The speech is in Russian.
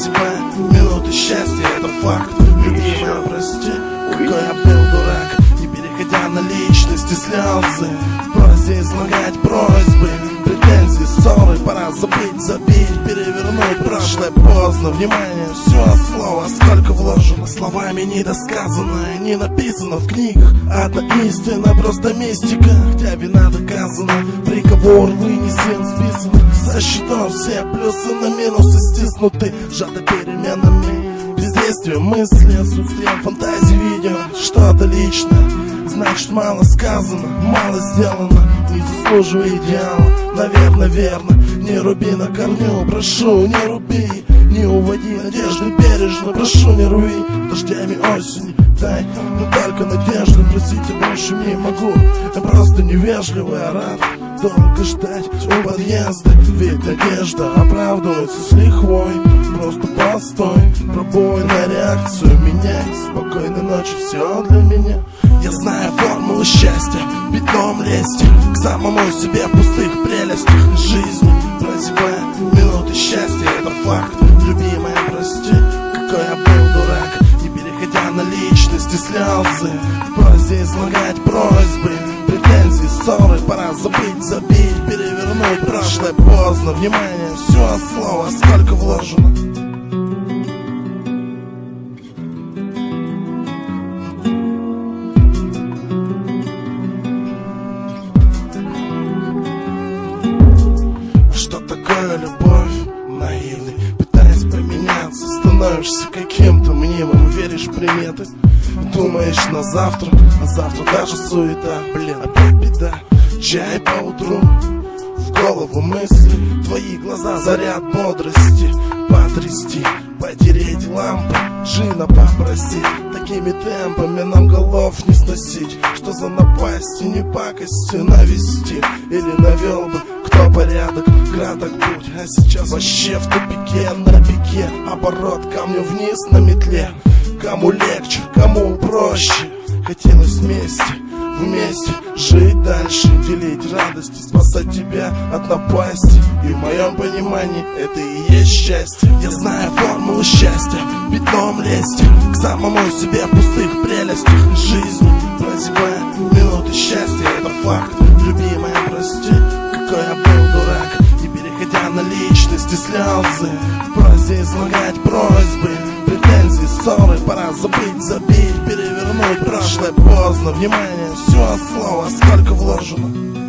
прозябая минуты счастья, это факт. Любимая, прости, какой я был дурак. Не переходя на личности, слезы в прозе излагать просьбы, претензии, ссоры, пора забыть, забить, перевернуть прошлое поздно. Внимание, все слово, сколько вложено, словами недосказанное, не написано в книгах. Одна истина, просто мистика, хотя вина доказана. Приговор вынесен, списан со счетов, все плюсы на минусы стиснуты, сжаты переменами. Бездействие мысли, отсутствием фантазии видео что-то личное. Значит, мало сказано, мало сделано, не заслуживая идеала. Наверное, верно, не руби на корню, прошу, не руби. Не уводи надежды бережно, прошу, не рви. Дождями осени дай, но только надежду. Просить я больше не могу, я просто невежливый, я рад долго ждать у подъезда. Ведь надежда оправдывается с лихвой. Просто постой, пробой на реакцию меняй. Спокойной ночи, все для меня. Я знаю формулу счастья, битом лезть к самому себе в пустых прелестях жизни. Прозябая минуты счастья, это факт. Любимая, прости, какой я был дурак. Не переходя на личности, слезы в прозе излагать просьбы, претензии, ссоры, пора забыть, забить, перевернуть прошлое поздно. Внимание, все слово, сколько вложено. Что такое любовь? Наивный, пытаясь поменяться, становишься каким-то мнимым, веришь в приметы, думаешь на завтра, а завтра даже суета. Блин, опять беда, чай поутру, в голову мысли, твои глаза заряд бодрости. Потрясти, потереть лампы, джина попросить. Такими темпами нам голов не сносить. Что за напасти, не пакости навести? Или навел бы кто порядок, краток путь, а сейчас вообще в тупике, на пике. Оборот камню вниз на метле. Кому легче, кому проще, хотелось вместе жить дальше, делить радости, спасать тебя от напасти. И в моем понимании это и есть счастье. Я знаю формулу счастья, битом лезть к самому себе в пустых прелестях жизни. Прозябая минуты счастья, это факт. Любимая, прости, какой я был дурак. Не переходя на личности, слезы в прозе излагать просьбы, претензии, ссоры, пора забыть, забить, перевернуть прошлое поздно. Внимание, все слово, сколько вложено.